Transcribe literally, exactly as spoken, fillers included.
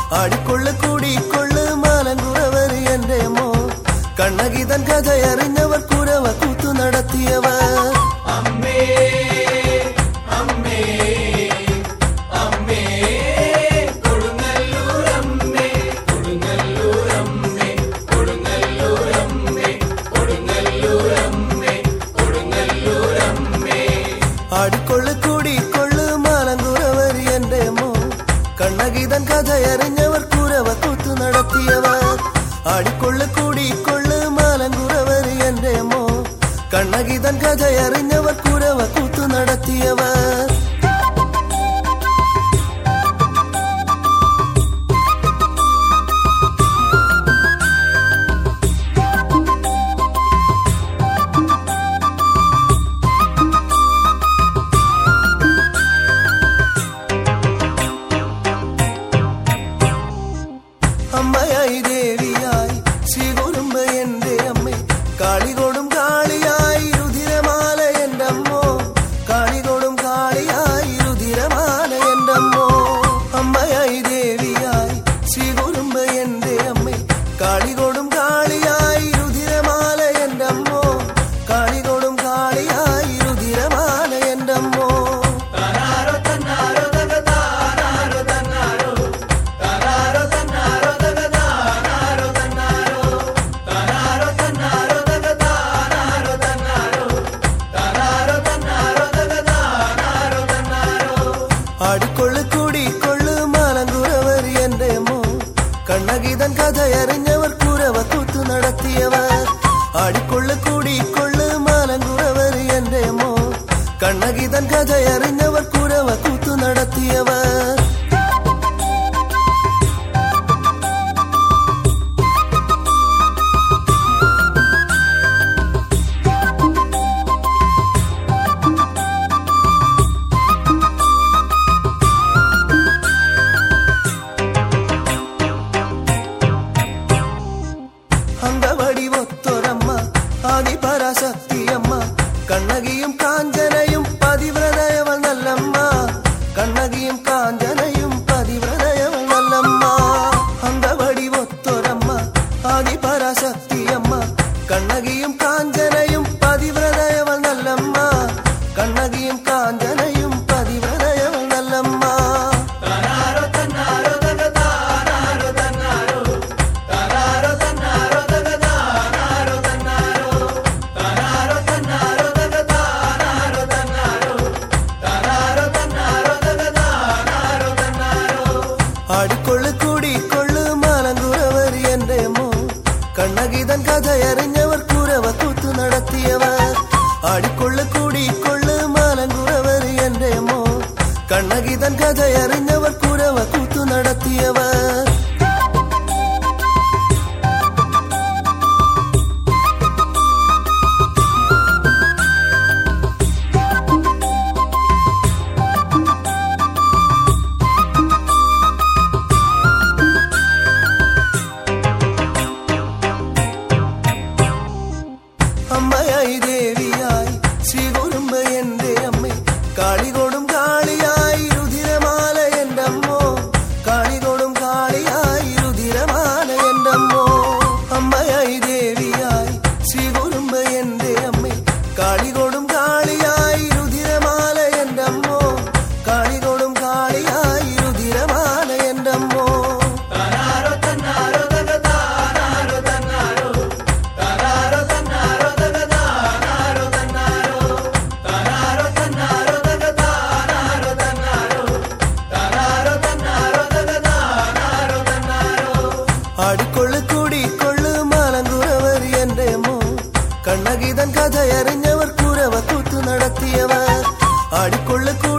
ആടിക്കൊള്ളു കൂടിക്കൊള്ളു മാലങ്കുറവർ എന്റെ മോ കണ്ണകിതൻ കഥയറിഞ്ഞവർ കുരവ കൂത്തു നടത്തിയവർ അമ്മേ അമ്മേ അമ്മേ കൊടുങ്ങല്ലൂരമ്മേ കൊടുങ്ങല്ലൂരമ്മേ കൊടുങ്ങല്ലൂരമ്മേ കൊടുങ്ങല്ലൂരമ്മേ കൊടുങ്ങല്ലൂരമ്മേ ആടിക്കൊള്ളു കൂടിക്കൊള്ളു മാലങ്കുറവർ എന്റെ മോ കണ്ണകിതൻ കഥയറിഞ്ഞവർ കുരവ കൂത്തു നടത്തിയവർ ആടിക്കൊള്ളു കൂടിക്കൊള്ളു മാലങ്കുറവർ എന്റെ മോ കണ്ണകിതൻ കഥയറിഞ്ഞവർ കുരവ കൂത്തു നടത്തിയവർ അമ്മയായി ദേവിയായി ശ്രീകുറുമ്പ എന്റെ അമ്മ കാളികൊടും കാളിയായി രുധിരമാല എന്റെ അമ്മോ കാളികൊടും കാളിയായി രുധിരമാല എന്റെ അമ്മോ അമ്മയായി ദേവിയായി ശ്രീകുറുമ്പ എന്റെ അമ്മ കാളികൊടും കാളിയായി രുധിരമാല എന്റെ അമ്മോ കാളികൊടും കാളിയായി രുധിരമാല എന്റെ അമ്മോ തനാരോ തന്നാരോ തക താനാരോ തന്നാരോ തനാരോ തന്നാരോ തക താനാരോ തന്നാരോ തനാരോ തന്നാരോ തക താനാരോ തന്നാരോ തനാരോ തന്നാരോ തക താനാരോ തന്നാരോ ആടിക്കൊള്ളു കൂടിക്കൊള്ളു മാലങ്കുറവർ എന്റെ മോ കണ്ണകിതൻ കഥയറിഞ്ഞവർ കുരവ കൂത്തു നടത്തിയവർ ആടിക്കൊള്ളു കൂടിക്കൊള്ളു മാലങ്കുറവർ എന്റെ മോ കണ്ണകിതൻ കഥയറിഞ്ഞവർ കുരവ കൂത്തു നടത്തിയവർ അങ്കവടി ഒത്തൊരമ്മ ആദിപരാശക്തിയമ്മ കണ്ണകിയും കാഞ്ചനയും പതിവ്രതയവൾ നല്ലമ്മ കണ്ണകിയും കാഞ്ചനയും പതിവ്രതയവൾ നല്ലമ്മ അങ്കവടി ഒത്തൊരമ്മ ആദിപരാശക്തിയമ്മ കണ്ണകിയും കാഞ്ചനയും പതിവ്രതയവൾ നല്ലമ്മ കണ്ണകിയും കാഞ്ചനയും പതിവ്രതയവൾ നല്ലമ്മ തനാരോ തന്നാരോ തക താനാരോ തന്നാരോ തനാരോ തന്നാരോ തക താനാരോ തന്നാരോ തനാരോ തന്നാരോ തക താനാരോ തന്നാരോ തനാരോ തന്നാരോ തക താനാരോ തന്നാരോ ആടിക്കൊള്ളു കൂടിക്കൊള്ളു മാലങ്കുറവർ എന്റെ മോ കണ്ണകിതൻ കഥയറിഞ്ഞവർ കുരവ കൂത്തു നടത്തിയവർ ആടിക്കൊള്ളു കൂടിക്കൊള്ളു മാലങ്കുറവർ എന്റെ മോ കണ്ണകിതൻ കഥയറിഞ്ഞവർ കുരവ കൂത്തു നടത്തിയവർ അമ്മയായി ദേവിയായി ശ്രീകുറുമ്പ എന്റെ അമ്മ കാളികൊടും കാളിയായി രുധിരമാല എന്റെ അമ്മോ കാളികൊടും കാളിയായി രുധിരമാല എന്റെ അമ്മോ അമ്മയായി ദേവിയായി ശ്രീകുറുമ്പ എന്റെ അമ്മ കാളികൊടും കാളിയായി രുധിരമാല എന്റെ അമ്മോ കാളികൊടും കാളിയായി രുധിരമാല എന്റെ അമ്മോ തനാരോ തന്നാരോ തക താനാരോ തന്നാരോ തനാരോ തന്നാരോ തക താനാരോ തന്നാരോ തനാരോ തന്നാരോ തക താനാരോ തന്നാരോ തനാരോ തന്നാരോ തക താനാരോ തന്നാരോ ആടിക്കൊള്ളു കൂടിക്കൊള്ളു മാലങ്കുറവർ എന്റെ മോ കണ്ണകിതൻ കഥയറിഞ്ഞവർ കുരവ കൂത്തു നടത്തിയവർ ആടിക്കൊള്ളു